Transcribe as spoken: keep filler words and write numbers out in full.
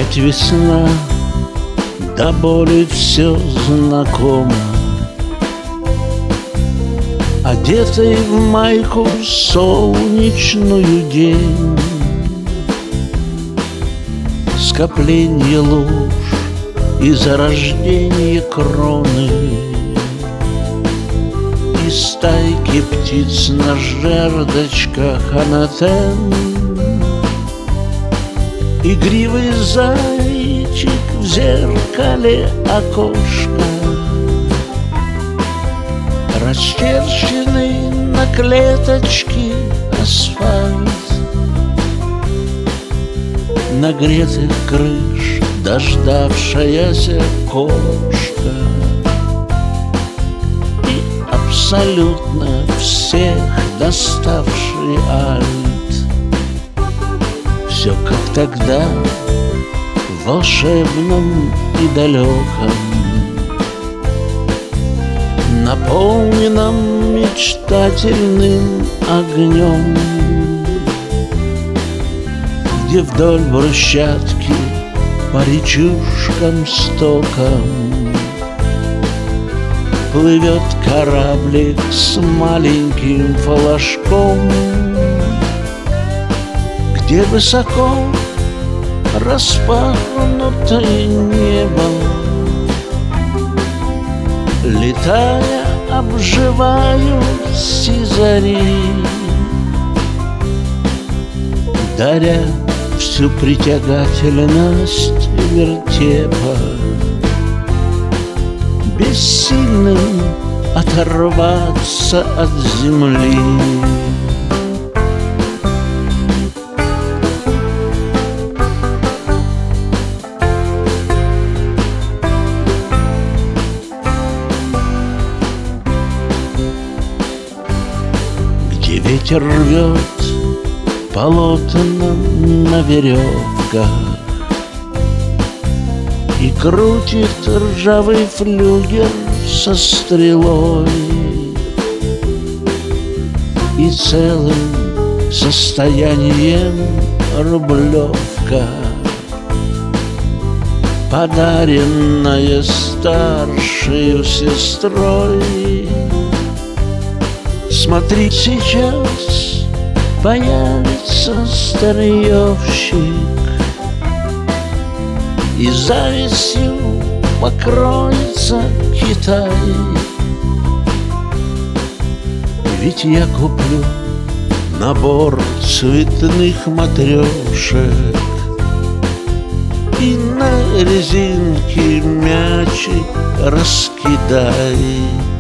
Опять весна, до боли все знакомо. Одетый в майку солнечную день, скопление луж и зарождение кроны, и стайки птиц на жердочках анатем. Игривый зайчик в зеркале окошка, расчерченный на клеточки асфальт, нагретых крыш дождавшаяся кошка и абсолютно всех доставший альт. Все как тогда, волшебном и далеком, наполненном мечтательным огнем, где вдоль брусчатки по речушкам стокам плывет кораблик с маленьким флажком, где высоко распахнутое небо, летая, обживают сизари, даря всю притягательность вертепа, бессильным оторваться от земли. Где ветер рвет полотна на веревках и крутит ржавый флюгер со стрелой, и целым состоянием рублевка, подаренная старшей сестрой. Смотри, сейчас появится старьевщик и завистью покроется Китай. Ведь я куплю набор цветных матрешек и на резинке мячик раскидай.